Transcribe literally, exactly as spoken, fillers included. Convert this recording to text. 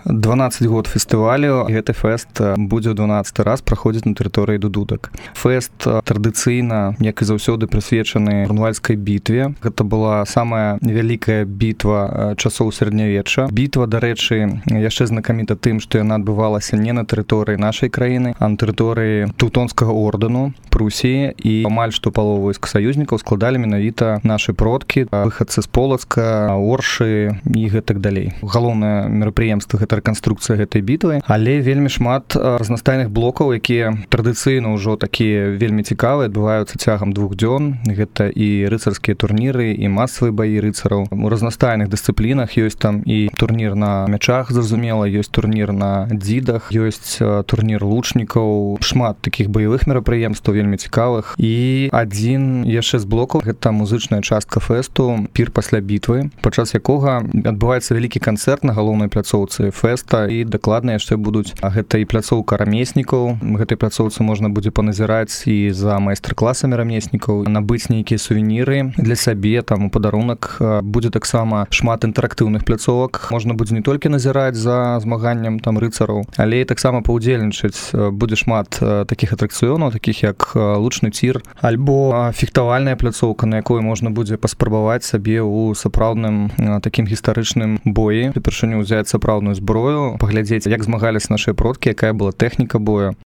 дванаццаць год фестывалю, гэты фэст будзе ў дванаццаты раз праходзіць на тэрыторыі Дудутак. Фэст традыцыйна, як і заўсёды, прысвечаны Грунвальдскай бітве. Гэта была самая вялікая бітва часоў сярэднявечча. Бітва, дарэчы, яшчэ знакаміта тым, што яна адбывалася не на тэрыторыі нашай краіны, а на тэрыторыі Тэўтонскага ордэну, Прусіі, і амаль што палову войск саюзнікаў складалі менавіта нашы продкі, выхадцы з Полацка, Оршы і гэтак далей. Галоўнае мерапрыемства гэта рэканструкцыя гэтай бітвы, але вельмі шмат разнастайных блокаў, якія традыцыйна ўжо такія вельмі цікавыя, адбываюцца цягам двух дзён. Гэта і рыцарскія турніры, і масавыя баі рыцараў. У разнастайных дысцыплінах ёсць там і турнір на мячах, зразумела, ёсць турнір на дзідах, ёсць турнір лучнікаў, шмат такіх баявых мерапрыемстваў вельмі цікавых. І адзін яшчэ з блокаў гэта музычная частка фэсту, пір пасля бітвы, падчас якога адбываецца вялікі канцэрт на галоўнай пляцоўцы фэста, і дакладна яшчэ будуць гэта і пляцоўка рамеснікаў. Гэтай пляцоўцы можна будзе паназіраць і за майстар-класамі рамеснікаў, набыць нейкія сувеніры для сябе, там у падарунак. Будзе таксама шмат інтэрактыўных пляцовак. Можна будзе не толькі назіраць за змаганнем там рыцараў, але і таксама паўдзельнічаць. Будзе шмат такіх атракцыёнаў, такіх як лучны цір, альбо фехтавальная пляцоўка, на якой можна будзе паспрабаваць сабе ў сапраўдным такім гістарычным бої. Упершыню ўзяць сапраўдную зброю, паглядзець, як змагались нашыя продкі, якая была тэхніка бою.